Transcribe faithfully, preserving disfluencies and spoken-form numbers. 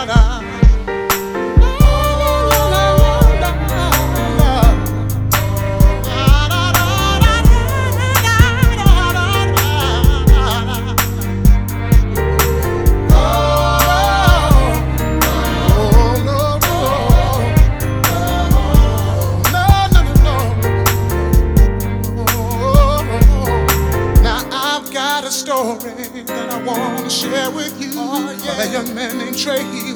Story that I want to share with you. Oh, yeah. Of a young man named Trey.